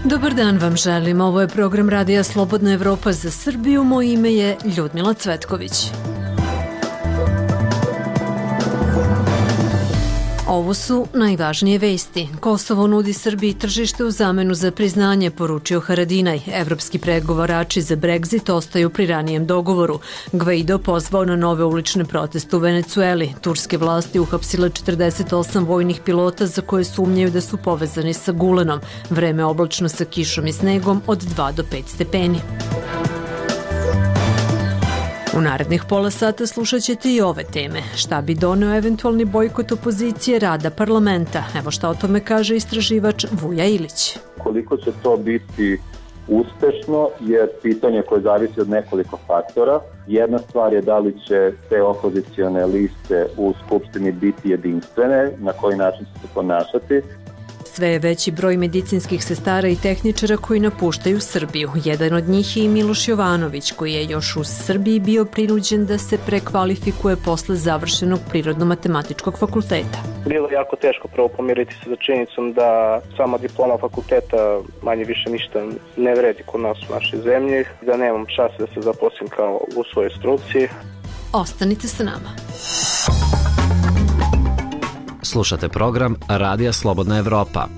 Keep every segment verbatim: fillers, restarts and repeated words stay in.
Dobar dan vam želim. Ovo je program Radija Slobodna Evropa za Srbiju. Moje ime je Ljudmila Cvetković. Ovo su najvažnije vesti. Kosovo nudi Srbiji tržište u zamenu za priznanje, poručio Haradinaj. Evropski pregovarači za Brexit ostaju pri ranijem dogovoru. Gvaido pozvao na nove ulične proteste u Venecueli. Turske vlasti uhapsile četrdeset osam vojnih pilota za koje sumnjaju da su povezani sa Gulenom. Vreme oblačno sa kišom i snegom od dva do pet stepeni. U narednih pola sata slušat ćete i ove teme. Šta bi doneo eventualni bojkot opozicije rada parlamenta? Evo šta o tome kaže istraživač Vuja Ilić. Koliko će to biti uspešno je pitanje koje zavisi od nekoliko faktora. Jedna stvar je da li će te opozicione liste u Skupštini biti jedinstvene, na koji način će se ponašati. Sve je veći broj medicinskih sestara i tehničara koji napuštaju Srbiju. Jedan od njih je i Miloš Jovanović, koji je još u Srbiji bio prinuđen da se prekvalifikuje posle završenog Prirodno-matematičkog fakulteta. Bilo je jako teško prvo pomiriti se za činjenicom da sama diploma fakulteta manje više ništa ne vredi kod nas u našoj zemlji, da nemam šanse da se zaposlim kao u svojoj struci. Ostanite sa nama. Slušate program Radija Slobodna Evropa.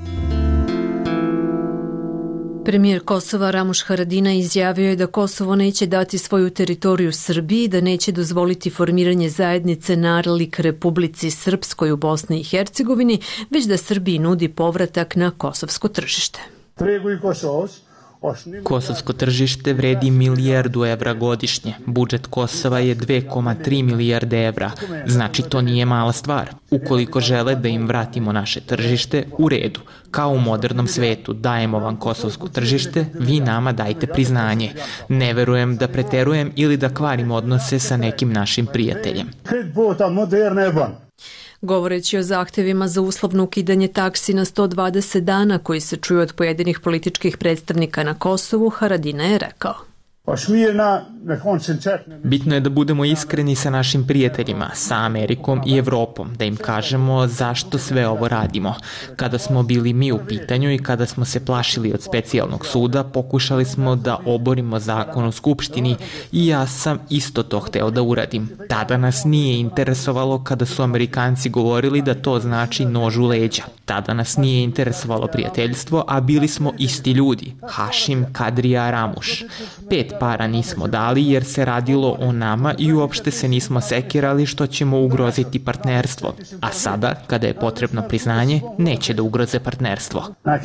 Premijer Kosova Ramuš Haradinaj izjavio je da Kosovo neće dati svoju teritoriju Srbiji, da neće dozvoliti formiranje zajednice nalik Republici Srpskoj u Bosni i Hercegovini, već da Srbiji nudi povratak na kosovsko tržište. Kosovsko tržište vredi milijardu evra godišnje. Budžet Kosova je dve zarez tri milijarde evra. Znači, to nije mala stvar. Ukoliko žele da im vratimo naše tržište, u redu. Kao u modernom svetu, dajemo vam kosovsko tržište, vi nama dajte priznanje. Ne verujem da preterujem ili da kvarim odnose sa nekim našim prijateljem. Govoreći o zahtevima za uslovno ukidanje taksi na sto dvadeset dana koji se čuju od pojedinih političkih predstavnika na Kosovu, Haradinaj je rekao. Bitno je da budemo iskreni sa našim prijateljima, sa Amerikom i Evropom, da im kažemo zašto sve ovo radimo. Kada smo bili mi u pitanju i kada smo se plašili od specijalnog suda, pokušali smo da oborimo zakon u Skupštini i ja sam isto to hteo da uradim. Tada nas nije interesovalo kada su Amerikanci govorili da to znači nož u leđa. Tada nas nije interesovalo prijateljstvo, a bili smo isti ljudi. Hašim, Kadrija, Ramuš. Pet para nismo dali jer se radilo o nama i uopšte se nismo sekirali što ćemo ugroziti partnerstvo. A sada, kada je potrebno priznanje, neće da ugroze partnerstvo.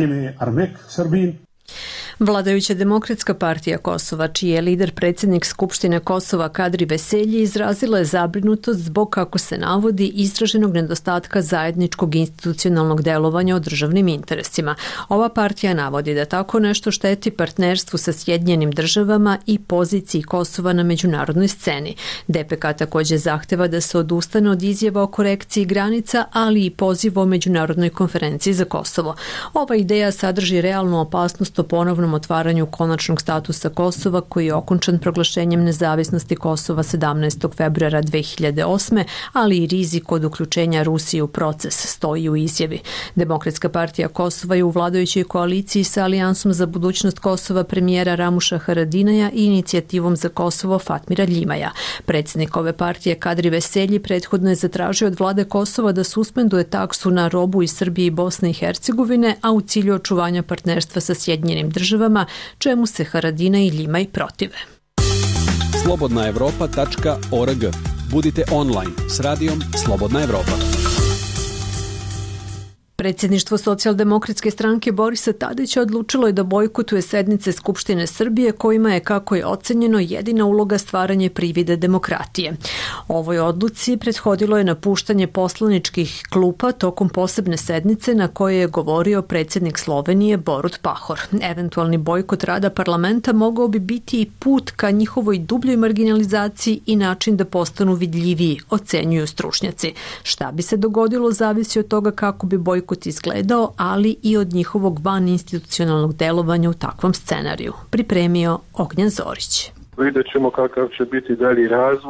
Vladajuća Demokratska partija Kosova, čiji je lider predsjednik Skupštine Kosova Kadri Veselji, izrazila je zabrinutost zbog, kako se navodi, istraženog nedostatka zajedničkog institucionalnog delovanja o državnim interesima. Ova partija navodi da tako nešto šteti partnerstvu sa Sjedinjenim državama i poziciji Kosova na međunarodnoj sceni. D P K također zahteva da se odustane od izjava o korekciji granica, ali i poziva o međunarodnoj konferenciji za Kosovo. Ova ideja sadrži realnu opasnost o ponovnom otvaranju konačnog statusa Kosova, koji je okončan proglašenjem nezavisnosti Kosova sedamnaestog februara dve hiljade osme, ali i rizik od uključenja Rusije u proces, stoji u izjavi. Demokratska partija Kosova je u vladajućoj koaliciji sa Alijansom za budućnost Kosova premijera Ramuša Haradinaja i inicijativom za Kosovo Fatmira Ljimaja. Predsjednik ove partije Kadri Veselji prethodno je zatražio od vlade Kosova da suspenduje taksu na robu iz Srbije i Bosne i Hercegovine, a u cilju očuvanja partnerstva sa Sjedinjenim državama, čemu se Haradinaj i Ljimaj protive. slobodna evropa tačka org. Budite online s radijom Slobodna Evropa. Predsjedništvo Socijaldemokratske stranke Borisa Tadića odlučilo je da bojkotuje sednice Skupštine Srbije, kojima je, kako je ocenjeno, jedina uloga stvaranje privide demokratije. Ovoj odluci prethodilo je napuštanje poslaničkih klupa tokom posebne sednice na kojoj je govorio predsjednik Slovenije Borut Pahor. Eventualni bojkot rada parlamenta mogao bi biti i put ka njihovoj dubljoj marginalizaciji i način da postanu vidljiviji, ocenjuju stručnjaci. Šta bi se dogodilo zavisi od toga kako bi bojkot izgledao, ali i od njihovog van institucionalnog delovanja u takvom scenariju. Pripremio Ognjen Zorić. Vidjet ćemo kakav će biti dalji razvoj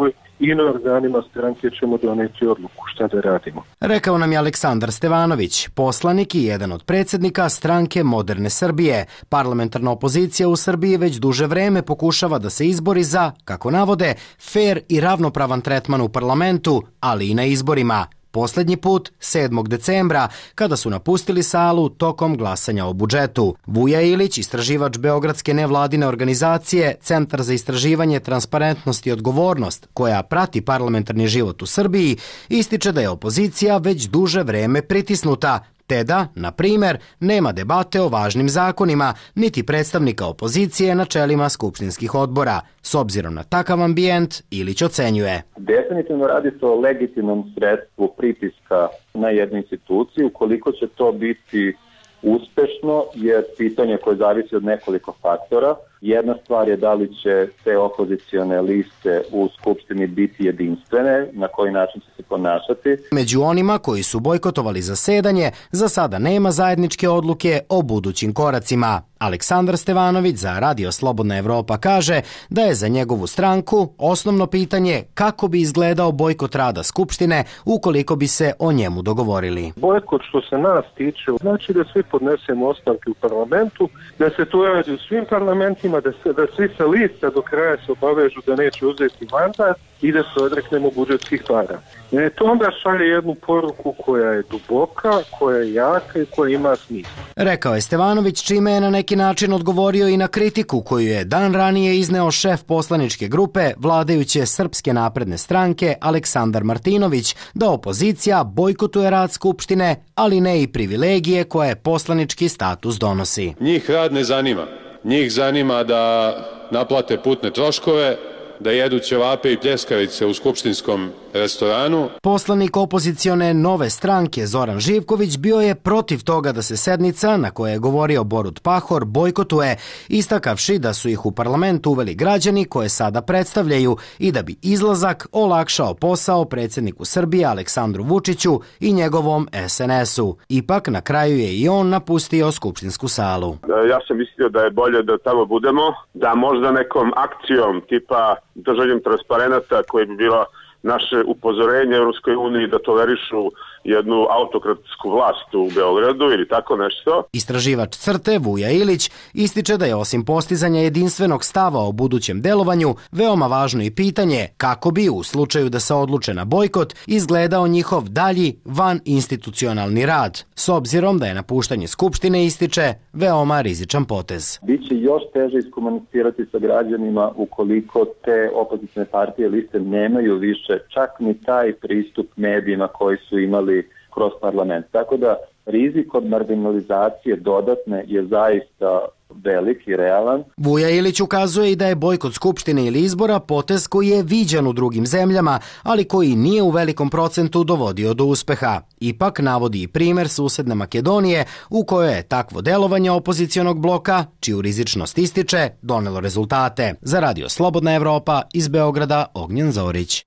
i na organima stranke ćemo doneti odluku šta da radimo. Rekao nam je Aleksandar Stevanović, poslanik i jedan od predsjednika stranke Moderne Srbije. Parlamentarna opozicija u Srbiji već duže vreme pokušava da se izbori za, kako navode, fer i ravnopravan tretman u parlamentu, ali i na izborima. Poslednji put, sedmog decembra, kada su napustili salu tokom glasanja o budžetu. Vuja Ilić, istraživač Beogradske nevladine organizacije Centar za istraživanje, transparentnost i odgovornost, koja prati parlamentarni život u Srbiji, ističe da je opozicija već duže vreme pritisnuta, te da, na primer, nema debate o važnim zakonima, niti predstavnika opozicije na čelima skupštinskih odbora. S obzirom na takav ambijent, Ilić ocenjuje. Definitivno radi se o legitimnom sredstvu pritiska na jednu instituciju. Koliko će to biti uspešno je pitanje koje zavisi od nekoliko faktora. Jedna stvar je da li će te opozicione liste u Skupštini biti jedinstvene, na koji način će se ponašati. Među onima koji su bojkotovali zasedanje, za sada nema zajedničke odluke o budućim koracima. Aleksandar Stevanović za Radio Slobodna Evropa kaže da je za njegovu stranku osnovno pitanje kako bi izgledao bojkot rada Skupštine ukoliko bi se o njemu dogovorili. Bojkot što se nas tiče znači da svi podnesemo ostavke u parlamentu, da se to radi u svim parlamentima, da, se, da svi sa lista do kraja se obavežu da neće uzeti mandat i da se odreknemo budžetskih para. E, to onda šalje jednu poruku koja je duboka, koja je jaka i koja ima smisla. Rekao je Stevanović, čime je na neki način odgovorio i na kritiku koju je dan ranije izneo šef poslaničke grupe vladajuće Srpske napredne stranke Aleksandar Martinović da opozicija bojkotuje rad Skupštine, ali ne i privilegije koje poslanički status donosi. Njih rad ne zanima. Njih zanima da naplate putne troškove, da jedu ćevape i pljeskavice u skupštinskom restoranu. Poslanik opozicione Nove stranke Zoran Živković bio je protiv toga da se sednica na kojoj je govorio Borut Pahor bojkotuje, istakavši da su ih u parlamentu uveli građani koje sada predstavljaju i da bi izlazak olakšao posao predsjedniku Srbije Aleksandru Vučiću i njegovom es en esu. Ipak na kraju je i on napustio skupštinsku salu. Ja sam mislio da je bolje da tamo budemo, da možda nekom akcijom tipa držanjem transparenata koji bi bila naše upozorenje Europskoj uniji da tolerišu jednu autokratsku vlast u Beogradu ili tako nešto. Istraživač Crte Vuja Ilić ističe da je osim postizanja jedinstvenog stava o budućem delovanju veoma važno i pitanje kako bi u slučaju da se odluče na bojkot izgledao njihov dalji van institucionalni rad, s obzirom da je napuštanje Skupštine ističe veoma rizičan potez. Biće još teže iskomunicirati sa građanima ukoliko te opozicione partije liste nemaju više čak ni taj pristup medijima koji su imali kroz parlament. Tako da rizik od marginalizacije dodatne je zaista velik i realan. Vuja Ilić ukazuje i da je bojkot Skupštine ili izbora potez koji je viđan u drugim zemljama, ali koji nije u velikom procentu dovodio do uspeha. Ipak navodi i primer susedne Makedonije u kojoj je takvo delovanje opozicionog bloka, čiju rizičnost ističe, donelo rezultate. Za Radio Slobodna Evropa iz Beograda Ognjen Zorić.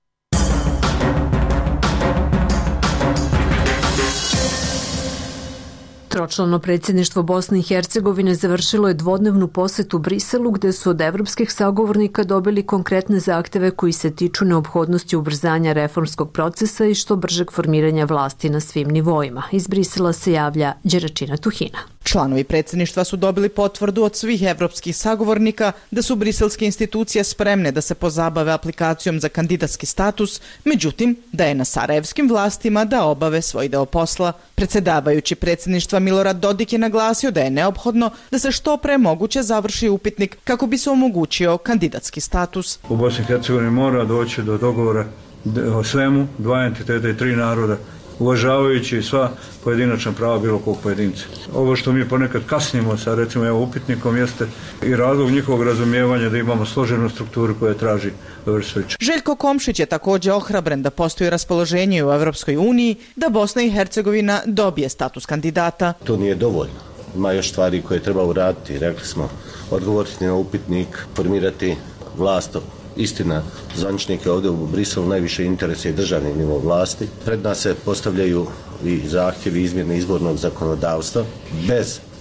Tročlano predsjedništvo Bosne i Hercegovine završilo je dvodnevnu posetu Briselu gde su od evropskih sagovornika dobili konkretne zahteve koji se tiču neophodnosti ubrzanja reformskog procesa i što bržeg formiranja vlasti na svim nivoima. Iz Brisela se javlja Đeračina Tuhina. Članovi predsjedništva su dobili potvrdu od svih evropskih sagovornika da su briselske institucije spremne da se pozabave aplikacijom za kandidatski status, međutim da je na sarajevskim vlastima da obave svoj deo posla. Predsjedavajući predsjedništva Milorad Dodik je naglasio da je neophodno da se što pre moguće završi upitnik kako bi se omogućio kandidatski status. U Bosni i Hercegovini mora doći do dogovora o svemu, dva entiteta i tri naroda, uvažavajući sva pojedinačna prava bilo kog pojedinca. Ovo što mi ponekad kasnimo sa recimo evo upitnikom jeste i razlog njihovog razumijevanja da imamo složenu strukturu koja traži vrstić. Željko Komšić je također ohrabren da postoji raspoloženje u Evropskoj uniji da Bosna i Hercegovina dobije status kandidata. To nije dovoljno. Ima još stvari koje treba uraditi. Rekli smo, odgovoriti na upitnik, formirati vlast. Istina, zvaničnike ovdje u Briselu najviše interese je državni nivo vlasti. Pred nas se postavljaju i zahtjevi izmjene izbornog zakonodavstva bez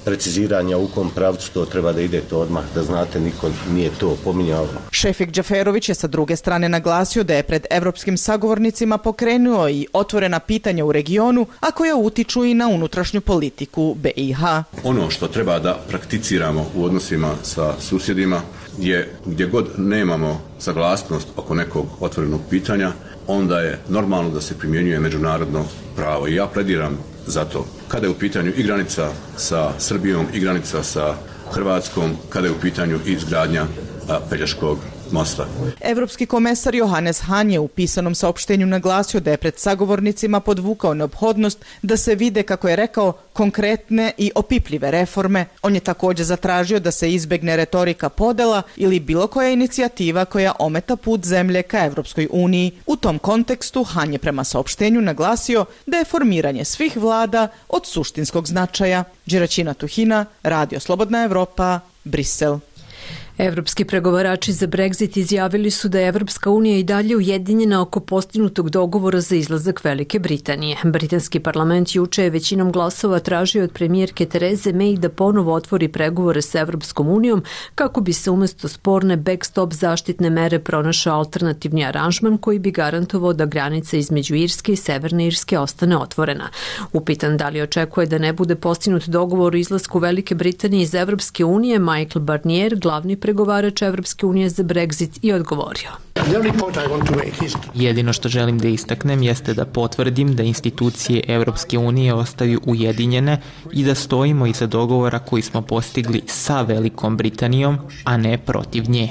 preciziranja u kom pravcu to treba da ide, to odmah da znate, niko nije to pominjao. Šefik Džaferović je sa druge strane naglasio da je pred evropskim sagovornicima pokrenuo i otvorena pitanja u regionu, a koja utiču i na unutrašnju politiku B i H. Ono što treba da prakticiramo u odnosima sa susjedima je gdje god nemamo saglasnost oko nekog otvorenog pitanja, onda je normalno da se primjenjuje međunarodno pravo. I ja plediram za to. Kada je u pitanju i granica sa Srbijom i granica sa Hrvatskom, kada je u pitanju i izgradnja Pelješkog mosta. Evropski komesar Johannes Hahn je u pisanom saopštenju naglasio da je pred sagovornicima podvukao neophodnost da se vide, kako je rekao, konkretne i opipljive reforme. On je također zatražio da se izbegne retorika podela ili bilo koja inicijativa koja ometa put zemlje ka Evropskoj uniji. U tom kontekstu Hahn je prema saopštenju naglasio da je formiranje svih vlada od suštinskog značaja. Đeraćina Tuhina, Radio Slobodna Evropa, Brisel. Evropski pregovarači za Brexit izjavili su da je Evropska unija i dalje ujedinjena oko postignutog dogovora za izlazak Velike Britanije. Britanski parlament juče je većinom glasova tražio od premijerke Tereze May da ponovo otvori pregovore s Evropskom unijom kako bi se umjesto sporne backstop zaštitne mere pronašao alternativni aranžman koji bi garantovao da granica između Irske i Severne Irske ostane otvorena. Upitan da li očekuje da ne bude postignut dogovor o izlasku Velike Britanije iz Evropske unije, Michael Barnier, glavni pregovarač Evropske unije za Brexit, i odgovorio. Jedino što želim da istaknem jeste da potvrdim da institucije Evropske unije ostaju ujedinjene i da stojimo iza dogovora koji smo postigli sa Velikom Britanijom, a ne protiv nje.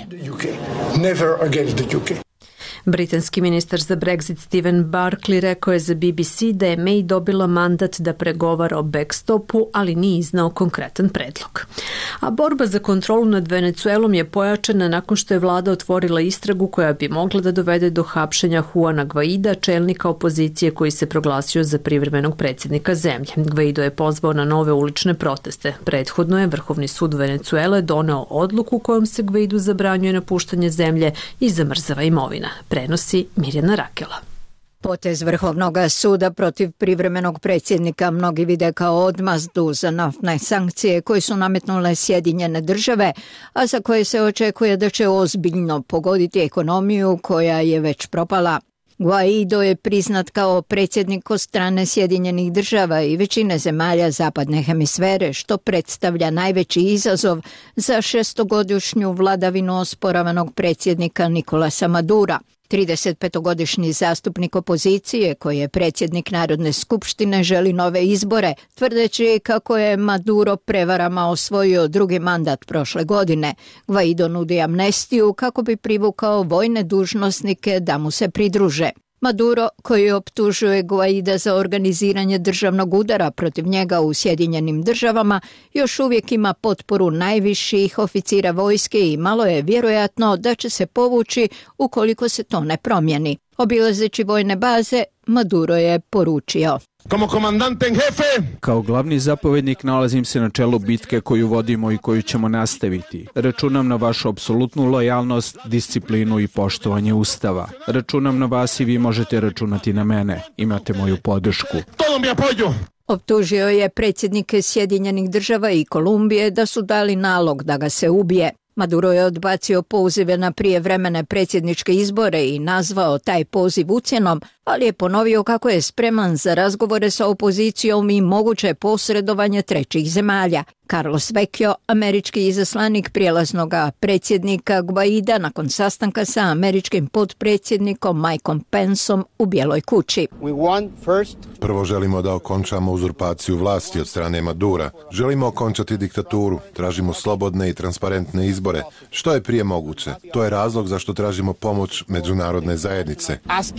Britanski ministar za Brexit Stephen Barclay rekao je za B B C da je May dobila mandat da pregovara o backstopu, ali nije iznao konkretan predlog. A borba za kontrolu nad Venecuelom je pojačana nakon što je vlada otvorila istragu koja bi mogla da dovede do hapšenja Juana Guaida, čelnika opozicije koji se proglasio za privremenog predsjednika zemlje. Guaido je pozvao na nove ulične proteste. Prethodno je Vrhovni sud Venecuele doneo odluku kojom se Guaidu zabranjuje napuštanje zemlje i zamrzava imovina. Prenosi Mirjana Rakela. Potez Vrhovnog suda protiv privremenog predsjednika mnogi vide kao odmazdu za naftne sankcije koje su nametnule Sjedinjene države, a za koje se očekuje da će ozbiljno pogoditi ekonomiju koja je već propala. Guaido je priznat kao predsjednik od strane Sjedinjenih država i većine zemalja zapadne hemisfere, što predstavlja najveći izazov za šestogodišnju vladavinu osporavanog predsjednika Nicolasa Madura. tridesetpetogodišnji zastupnik opozicije, koji je predsjednik Narodne skupštine, želi nove izbore, tvrdeći kako je Maduro prevarama osvojio drugi mandat prošle godine. Guaido nudi amnestiju kako bi privukao vojne dužnosnike da mu se pridruže. Maduro, koji optužuje Guaida za organiziranje državnog udara protiv njega u Sjedinjenim državama, još uvijek ima potporu najviših oficira vojske i malo je vjerojatno da će se povući ukoliko se to ne promijeni. Obilazeći vojne baze, Maduro je poručio: Kao glavni zapovjednik nalazim se na čelu bitke koju vodimo i koju ćemo nastaviti. Računam na vašu apsolutnu lojalnost, disciplinu i poštovanje Ustava. Računam na vas i vi možete računati na mene. Imate moju podršku. Optužio je predsjednike Sjedinjenih država i Kolumbije da su dali nalog da ga se ubije. Maduro je odbacio pozive na prijevremene predsjedničke izbore i nazvao taj poziv ucjenom, ali je ponovio kako je spreman za razgovore sa opozicijom i moguće posredovanje trećih zemalja. Carlos Vecchio, američki izaslanik prijelaznog predsjednika Guaida nakon sastanka sa američkim potpredsjednikom Mikeom Penceom u Bijeloj kući. Prvo želimo da okončamo uzurpaciju vlasti od strane Madura. Želimo okončati diktaturu. Tražimo slobodne i transparentne izbore. Što je prije moguće? To je razlog zašto tražimo pomoć međunarodne zajednice.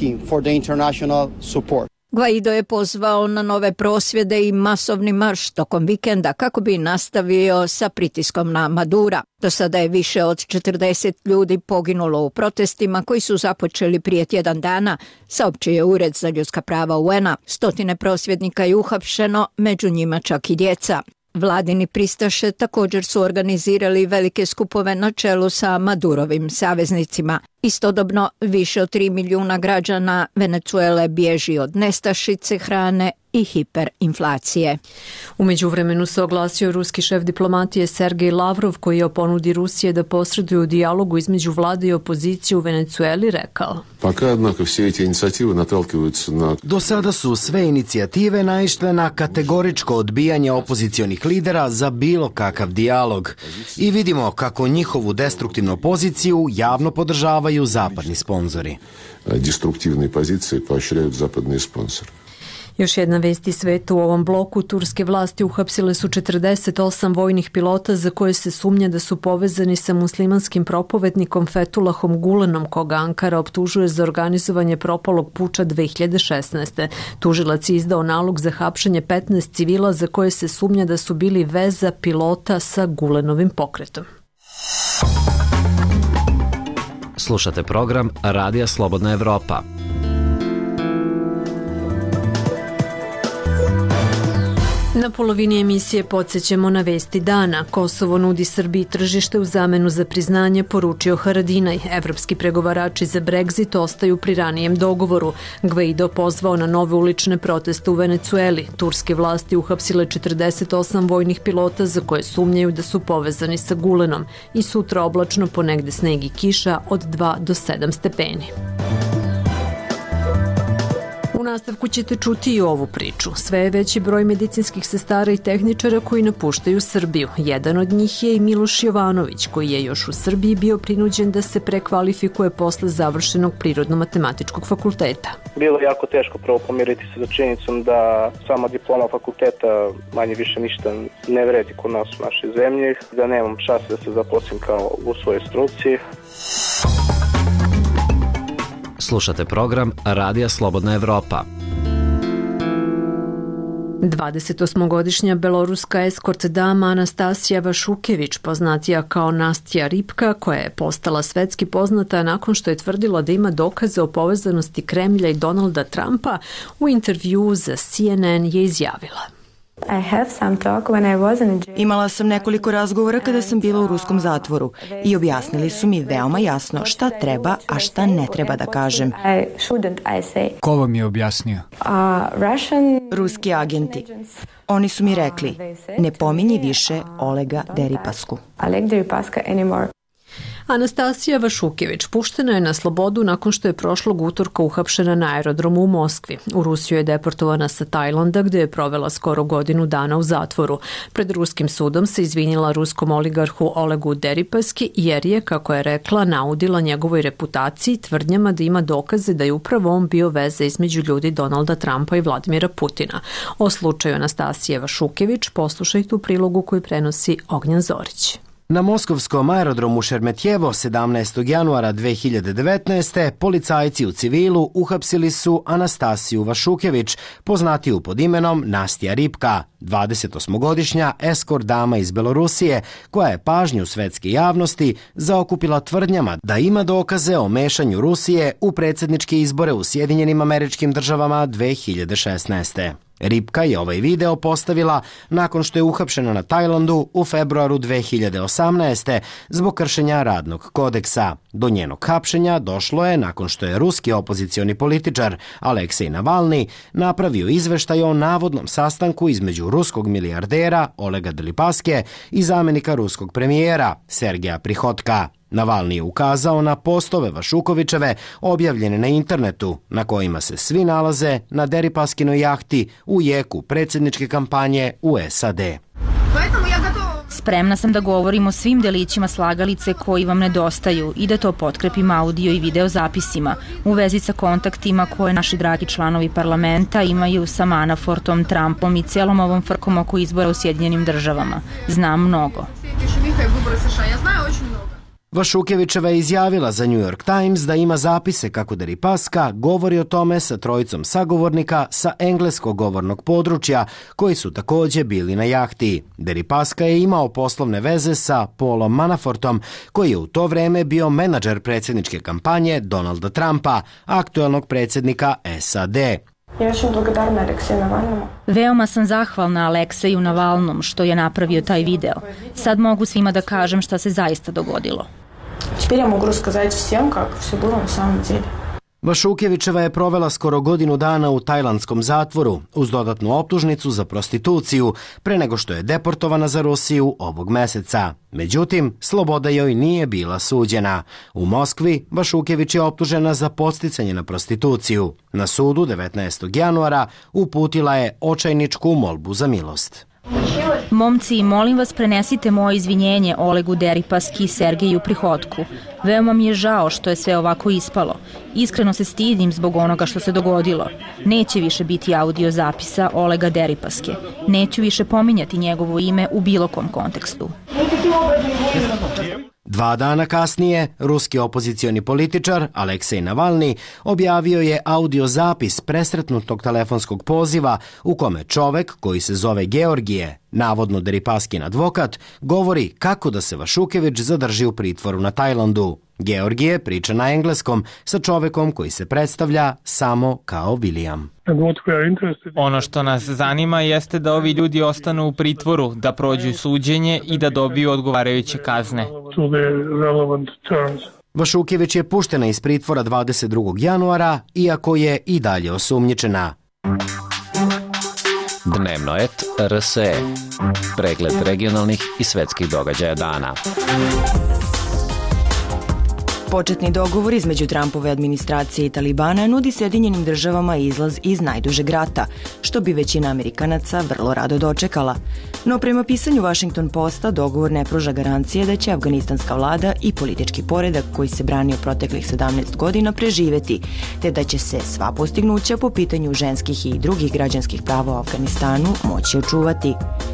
Guaido je pozvao na nove prosvjede i masovni marš tokom vikenda kako bi nastavio sa pritiskom na Madura. Do sada je više od četrdeset ljudi poginulo u protestima koji su započeli prije tjedan dana, saopćio je Ured za ljudska prava U N-a. Stotine prosvjednika je uhapšeno, među njima čak i djeca. Vladini pristaše također su organizirali velike skupove na čelu sa Madurovim saveznicima. Istodobno, više od tri milijuna građana Venecuele bježi od nestašice hrane i hiperinflacije. U međuvremenu se oglasio ruski šef diplomatije Sergej Lavrov, koji je o ponudi Rusije da posreduje u dijalogu između vlade i opozicije u Venecueli rekao. Do sada su sve inicijative naišle na kategoričko odbijanje opozicionih lidera za bilo kakav dijalog i vidimo kako njihovu destruktivnu poziciju javno podržavaju zapadni sponzori. Destruktivne pozicije poaširaju zapadni sponzori. Još jedna vest iz sveta. U ovom bloku turske vlasti uhapsile su četrdeset osam vojnih pilota za koje se sumnja da su povezani sa muslimanskim propovednikom Fethullahom Gulenom, koga Ankara optužuje za organizovanje propalog puča dve hiljade šesnaeste. Tužilac je izdao nalog za hapšenje petnaest civila za koje se sumnja da su bili veza pilota sa Gulenovim pokretom. Slušate program Radija Slobodna Evropa. Na polovini emisije podsjećamo na vesti dana. Kosovo nudi Srbiji tržište u zamenu za priznanje, poručio Haradinaj. Evropski pregovarači za Brexit ostaju pri ranijem dogovoru. Gvaido pozvao na nove ulične proteste u Venecueli. Turske vlasti uhapsile četrdeset osam vojnih pilota za koje sumnjaju da su povezani sa Gulenom. I sutra oblačno, ponegde sneg i kiša od dva do sedam stepeni. U nastavku ćete čuti i ovu priču. Sve je veći broj medicinskih sestara i tehničara koji napuštaju Srbiju. Jedan od njih je i Miloš Jovanović, koji je još u Srbiji bio prinuđen da se prekvalifikuje posle završenog Prirodno-matematičkog fakulteta. Bilo je jako teško prvo pomiriti se za činjenicom da sama diploma fakulteta manje više ništa ne vredi kod nas u našoj zemlji, da nemam šanse da se zaposlim kao u svojoj struci. Slušate program Radija Slobodna Evropa. dvadesetosmogodišnja beloruska eskort dama Anastasija Vašukević, poznatija kao Nastja Ripka, koja je postala svetski poznata nakon što je tvrdila da ima dokaze o povezanosti Kremlja i Donalda Trumpa, u intervjuu za C N N je izjavila. Imala sam nekoliko razgovora kada sam bila u ruskom zatvoru i objasnili su mi veoma jasno šta treba, a šta ne treba da kažem. Ko vam je objasnio? Ruski agenti. Oni su mi rekli, ne pominji više Olega Deripasku. Anastasija Vašukević puštena je na slobodu nakon što je prošlog utorka uhapšena na aerodromu u Moskvi. U Rusiju je deportovana sa Tajlanda, gde je provela skoro godinu dana u zatvoru. Pred ruskim sudom se izvinila ruskom oligarhu Olegu Deripaski jer je, kako je rekla, naudila njegovoj reputaciji tvrdnjama da ima dokaze da je upravo on bio veze između ljudi Donalda Trumpa i Vladimira Putina. O slučaju Anastasije Vašukević poslušajte u prilogu koji prenosi Ognjan Zorić. Na moskovskom aerodromu Šeremetjevo sedamnaestog januara dve hiljade devetnaeste. policajci u civilu uhapsili su Anastasiju Vašukević, poznatiju pod imenom Nastja Ripka, dvadesetosmogodišnja eskort dama iz Belorusije, koja je pažnju svetske javnosti zaokupila tvrdnjama da ima dokaze o mešanju Rusije u predsjedničke izbore u Sjedinjenim Američkim Državama dve hiljade šesnaeste. Ripka je ovaj video postavila nakon što je uhapšena na Tajlandu u februaru dve hiljade osamnaeste. zbog kršenja radnog kodeksa. Do njenog hapšenja došlo je nakon što je ruski opozicioni političar Aleksej Navalni napravio izveštaj o navodnom sastanku između ruskog milijardera Olega Deripaske i zamenika ruskog premijera Sergeja Prihodka. Navalni je ukazao na postove Vašukovićeve objavljene na internetu, na kojima se svi nalaze na Deripaskinoj jahti u jeku predsjedničke kampanje u S A D. Spremna sam da govorim o svim delićima slagalice koji vam nedostaju i da to potkrepim audio i video zapisima u vezi sa kontaktima koje naši dragi članovi parlamenta imaju sa Manafortom, Trumpom i celom ovom frkom oko izbora u Sjedinjenim Državama. Znam mnogo. Vašukevićeva je izjavila za New York Times da ima zapise kako Deripaska govori o tome sa trojicom sagovornika sa engleskog govornog područja koji su također bili na jahti. Deripaska je imao poslovne veze sa Paulom Manafortom, koji je u to vreme bio menadžer predsjedničke kampanje Donalda Trumpa, aktuelnog predsjednika S A D. Veoma sam zahvalna Alekseju Navalnom što je napravio taj video. Sad mogu svima da kažem šta se zaista dogodilo. Vašukevićeva je provela skoro godinu dana u tajlandskom zatvoru uz dodatnu optužnicu za prostituciju pre nego što je deportovana za Rusiju ovog meseca. Međutim, sloboda joj nije bila suđena. U Moskvi Vašukević je optužena za podsticanje na prostituciju. Na sudu devetnaestog januara uputila je očajničku molbu za milost. Momci, molim vas prenesite moje izvinjenje Olegu Deripaski i Sergeju Prihodku. Veoma mi je žao što je sve ovako ispalo. Iskreno se stidim zbog onoga što se dogodilo. Neće više biti audio zapisa Olega Deripaske. Neću više pominjati njegovo ime u bilo kom kontekstu. Dva dana kasnije, ruski opozicioni političar Aleksej Navalni objavio je audio zapis presretnutog telefonskog poziva u kome čovek koji se zove Georgije, navodno Deripaskin advokat, govori kako da se Vašukević zadrži u pritvoru na Tajlandu. Georgije priča na engleskom sa čovekom koji se predstavlja samo kao William. Ono što nas zanima jeste da ovi ljudi ostanu u pritvoru, da prođu suđenje i da dobiju odgovarajuće kazne. Vašukević je puštena iz pritvora dvadeset drugog januara, iako je i dalje osumnjičena. Dnevno et R S E. Pregled regionalnih i svetskih događaja dana. Početni dogovor između Trumpove administracije i Talibana nudi Sjedinjenim državama izlaz iz najdužeg rata, što bi većina Amerikanaca vrlo rado dočekala. No prema pisanju Washington Posta, dogovor ne pruža garancije da će afganistanska vlada i politički poredak koji se branio proteklih sedamnaest godina preživeti, te da će se sva postignuća po pitanju ženskih i drugih građanskih prava u Afganistanu moći očuvati.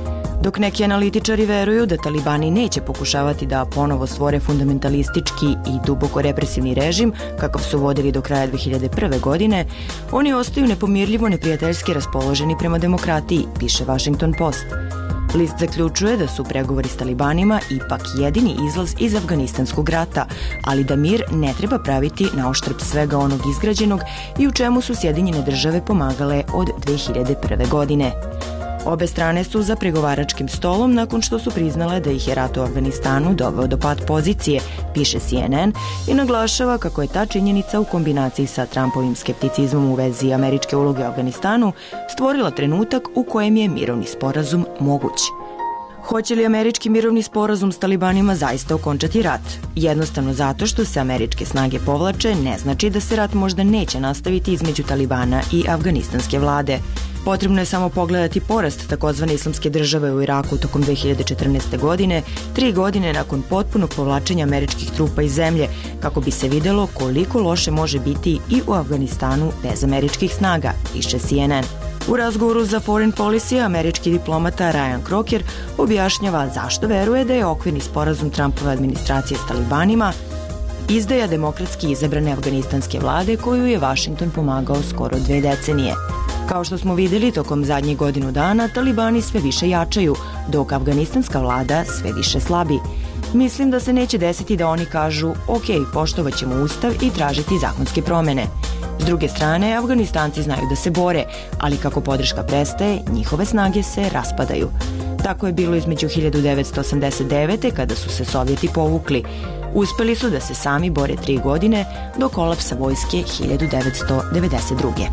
Dok neki analitičari veruju da talibani neće pokušavati da ponovo stvore fundamentalistički i duboko represivni režim, kakav su vodili do kraja dve hiljade prve. godine, oni ostaju nepomirljivo neprijateljski raspoloženi prema demokratiji, piše Washington Post. List zaključuje da su pregovori s talibanima ipak jedini izlaz iz afganistanskog rata, ali da mir ne treba praviti na oštrb svega onog izgrađenog i u čemu su Sjedinjene države pomagale od dve hiljade prve. godine. Obe strane su za pregovaračkim stolom nakon što su priznale da ih je rat u Afganistanu doveo do pad pozicije, piše C N N i naglašava kako je ta činjenica u kombinaciji sa Trumpovim skepticizmom u vezi američke uloge u Afganistanu stvorila trenutak u kojem je mirovni sporazum moguć. Hoće li američki mirovni sporazum s talibanima zaista okončati rat? Jednostavno zato što se američke snage povlače ne znači da se rat možda neće nastaviti između Talibana i afganistanske vlade. Potrebno je samo pogledati porast takozvane islamske države u Iraku tokom dve hiljade četrnaeste. godine, tri godine nakon potpunog povlačenja američkih trupa iz zemlje, kako bi se videlo koliko loše može biti i u Afganistanu bez američkih snaga, piše C N N. U razgovoru za Foreign Policy američki diplomata Ryan Crocker objašnjava zašto veruje da je okvirni sporazum Trumpove administracije s talibanima izdaja demokratski izabrane afganistanske vlade koju je Washington pomagao skoro dve decenije. Kao što smo videli tokom zadnjih godinu dana, talibani sve više jačaju, dok afganistanska vlada sve više slabi. Mislim da se neće desiti da oni kažu ok, poštovat ćemo ustav i tražiti zakonske promene. S druge strane, Afganistanci znaju da se bore, ali kako podrška prestaje, njihove snage se raspadaju. Tako je bilo između hiljadu devetsto osamdeset devete. kada su se Sovjeti povukli. Uspeli su da se sami bore tri godine do kolapsa vojske hiljadu devetsto devedeset druge.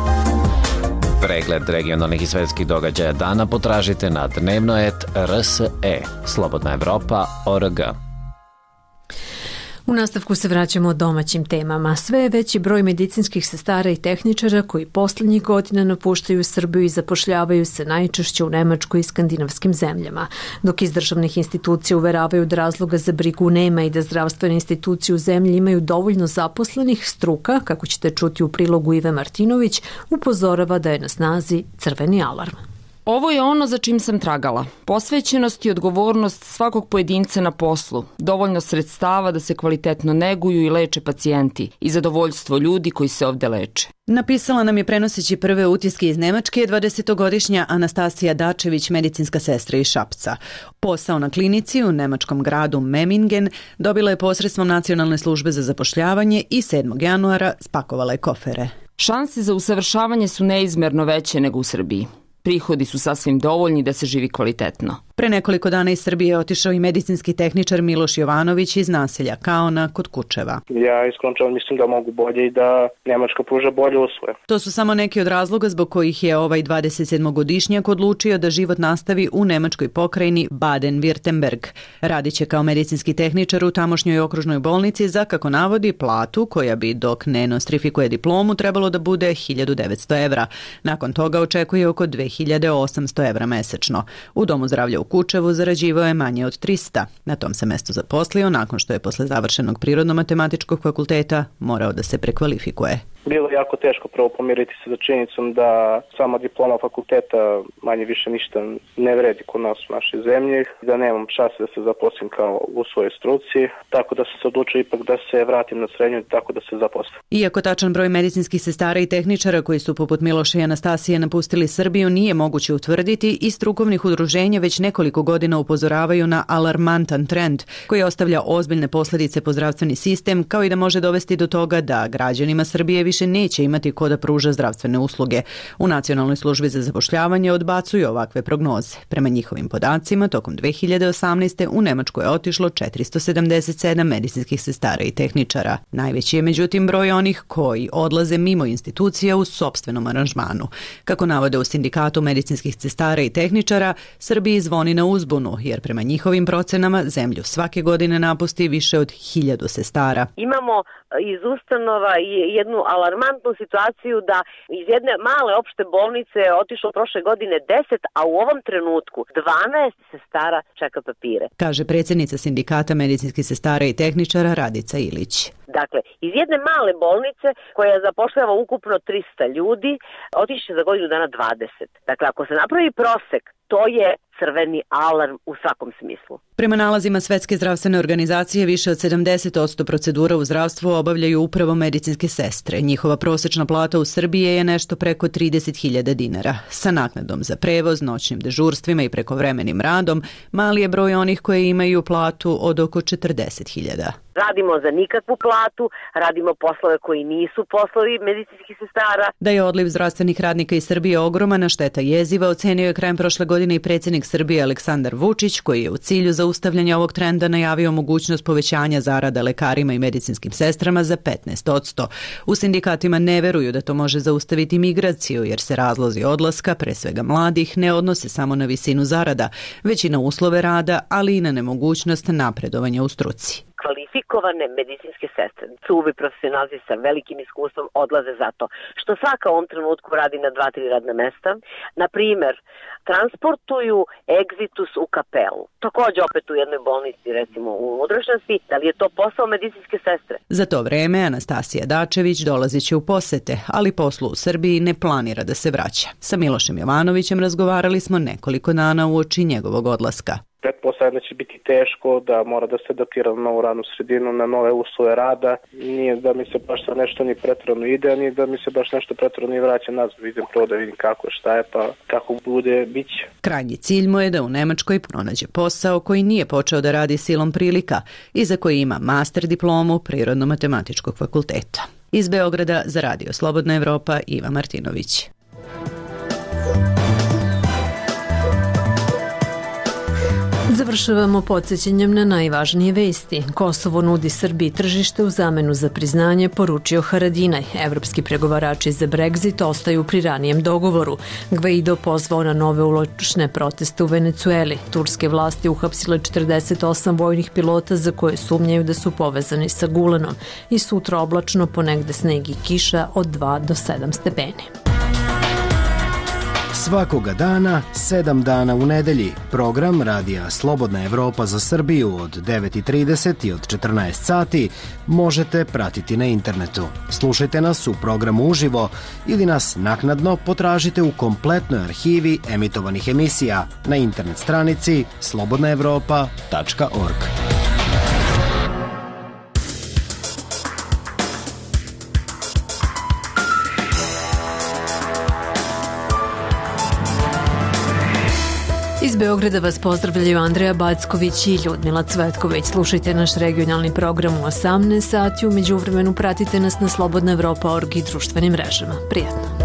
Pregled regionalnih i svetskih događaja dana potražite na dnevno et R S E, Slobodna Evropa, O R G. U nastavku se vraćamo domaćim temama. Sve je veći broj medicinskih sestara i tehničara koji poslednjih godina napuštaju Srbiju i zapošljavaju se najčešće u Nemačkoj i skandinavskim zemljama. Dok iz državnih institucija uveravaju da razloga za brigu nema i da zdravstvene institucije u zemlji imaju dovoljno zaposlenih, struka, kako ćete čuti u prilogu Ive Martinović, upozorava da je na snazi crveni alarm. Ovo je ono za čim sam tragala. Posvećenost i odgovornost svakog pojedinca na poslu, dovoljno sredstava da se kvalitetno neguju i leče pacijenti i zadovoljstvo ljudi koji se ovde leče. Napisala nam je prenoseći prve utiske iz Nemačke dvadesetogodišnja Anastasija Dačević, medicinska sestra iz Šapca. Posao na klinici u nemačkom gradu Memmingen dobila je posredstvom Nacionalne službe za zapošljavanje i sedmog januara spakovala je kofere. Šanse za usavršavanje su neizmerno veće nego u Srbiji. Prihodi su sasvim dovoljni da se živi kvalitetno. Pre nekoliko dana iz Srbije je otišao i medicinski tehničar Miloš Jovanović iz naselja Kaona kod Kučeva. Ja iskreno mislim da mogu bolje i da Nemačka pruža bolje usluge. To su samo neki od razloga zbog kojih je ovaj dvadesetsedmogodišnjak odlučio da život nastavi u nemačkoj pokrajini Baden-Württemberg. Radiće kao medicinski tehničar u tamošnjoj okružnoj bolnici za, kako navodi, platu koja bi, dok ne nostrifikuje diplomu, trebalo da bude hiljadu devetsto evra. Nakon toga očekuje oko dve hiljade osamsto evra mesečno. U Domu zdravlja u Kučevu zarađivao je manje od trista. Na tom se mestu zaposlio nakon što je posle završenog prirodno-matematičkog fakulteta morao da se prekvalifikuje. Bilo je jako teško prvo pomiriti se za činjenicom da sama diploma fakulteta manje više ništa ne vredi kod nas u našoj zemlji, da nemam šanse da se zaposlim kao u svojoj struci, tako da sam se odlučio ipak da se vratim na srednju i tako da se zaposlim. Iako tačan broj medicinskih sestara i tehničara koji su poput Miloša i Anastasije napustili Srbiju nije moguće utvrditi, i strukovnih udruženja već nekoliko godina upozoravaju na alarmantan trend koji ostavlja ozbiljne posledice po zdravstveni sistem, kao i da može dovesti do toga da građanima Srbije više neće imati ko da pruža zdravstvene usluge. U Nacionalnoj službi za zapošljavanje odbacuju ovakve prognoze. Prema njihovim podacima, tokom dve hiljade osamnaeste. u Nemačku je otišlo četiristo sedamdeset sedam medicinskih sestara i tehničara. Najveći je međutim broj onih koji odlaze mimo institucija u sopstvenom aranžmanu. Kako navode u Sindikatu medicinskih sestara i tehničara, Srbiji zvoni na uzbunu, jer prema njihovim procenama zemlju svake godine napusti više od hiljadu sestara. Imamo iz ustanova jednu alarmantnu situaciju da iz jedne male opšte bolnice je otišlo prošle godine deset, a u ovom trenutku dvanaest sestara čeka papire. Kaže predsjednica Sindikata medicinskih sestara i tehničara Radica Ilić. Dakle, iz jedne male bolnice koja zapošljava ukupno trista ljudi, otiće za godinu dana dvadeset. Dakle, ako se napravi prosek, to je crveni alarm u svakom smislu. Prema nalazima Svetske zdravstvene organizacije, više od sedamdeset posto procedura u zdravstvu obavljaju upravo medicinske sestre. Njihova prosečna plata u Srbiji je nešto preko trideset hiljada dinara. Sa naknadom za prevoz, noćnim dežurstvima i prekovremenim radom, mali je broj onih koji imaju platu od oko četrdeset hiljada. Radimo za nikakvu platu, radimo poslove koji nisu poslovi medicinskih sestara. Da je odliv zdravstvenih radnika iz Srbije ogroman, a šteta jeziva, ocenio je krajem prošle godine i predsjednik Srbije Aleksandar Vučić, koji je u cilju zaustavljanja ovog trenda najavio mogućnost povećanja zarada lekarima i medicinskim sestrama za petnaest posto. U sindikatima ne veruju da to može zaustaviti migraciju, jer se razlozi odlaska, pre svega mladih, ne odnose samo na visinu zarada, već i na uslove rada, ali i na nemogućnost napredovanja u struci. Kvalifikovane medicinske sestre, cubi profesionalci sa velikim iskustvom odlaze zato što svaka u ovom trenutku radi na dva, tri radna mesta. Na primer, transportuju egzitus u kapelu. Također opet u jednoj bolnici, recimo u unutrašnjosti, da li je to posao medicinske sestre? Za to vreme Anastasija Dačević dolazit će u posete, ali poslu u Srbiji ne planira da se vraća. Sa Milošem Jovanovićem razgovarali smo nekoliko dana uoči njegovog odlaska. Pretpostavljam da će biti teško, da mora da se adaptira na novu radnu sredinu, na nove uslove rada. Nije da mi se baš sad nešto ni pretrano ide, ni da mi se baš nešto pretrano i vraća nazad. Idem prvo da vidim kako je, šta je, pa kako bude, bit će. Krajnji cilj mu je da u Nemačkoj pronađe posao koji nije počeo da radi silom prilika i za koji ima master diplomu Prirodno-matematičkog fakulteta. Iz Beograda za Radio Slobodna Evropa, Iva Martinović. Završavamo podsjećanjem na najvažnije vesti. Kosovo nudi Srbiji tržište u zamenu za priznanje, poručio Haradinaj. Evropski pregovarači za Brexit ostaju pri ranijem dogovoru. Gvaido pozvao na nove ulične proteste u Venecueli. Turske vlasti uhapsile četrdeset osam vojnih pilota za koje sumnjaju da su povezani sa Gulanom. I sutra oblačno, ponegde sneg i kiša od dva do sedam stepeni. Svakoga dana, sedam dana u nedelji, program Radija Slobodna Evropa za Srbiju od devet i trideset i od četrnaest sati možete pratiti na internetu. Slušajte nas u programu uživo ili nas naknadno potražite u kompletnoj arhivi emitovanih emisija na internet stranici slobodna evropa tačka org. Iz Beograda vas pozdravljaju Andreja Backović i Ljudmila Cvetković. Slušajte naš regionalni program u osamnaest sati. U međuvremenu pratite nas na slobodna evropa tačka org i društvenim mrežama. Prijatno!